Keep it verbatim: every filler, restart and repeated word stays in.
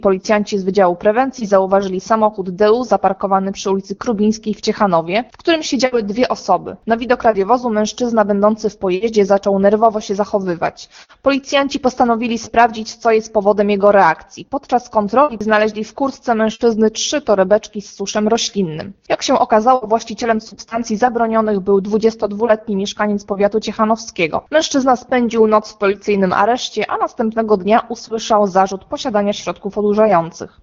Policjanci z Wydziału Prewencji zauważyli samochód D U zaparkowany przy ulicy Krubińskiej w Ciechanowie, w którym siedziały dwie osoby. Na widok radiowozu mężczyzna będący w pojeździe zaczął nerwowo się zachowywać. Policjanci postanowili sprawdzić, co jest powodem jego reakcji. Podczas kontroli znaleźli w kurtce mężczyzny trzy torebeczki z suszem roślinnym. Jak się okazało, właścicielem substancji zabronionych był dwudziestodwuletni mieszkaniec powiatu ciechanowskiego. Mężczyzna spędził noc w policyjnym areszcie, a następnego dnia usłyszał zarzut posiadania środków odurzających.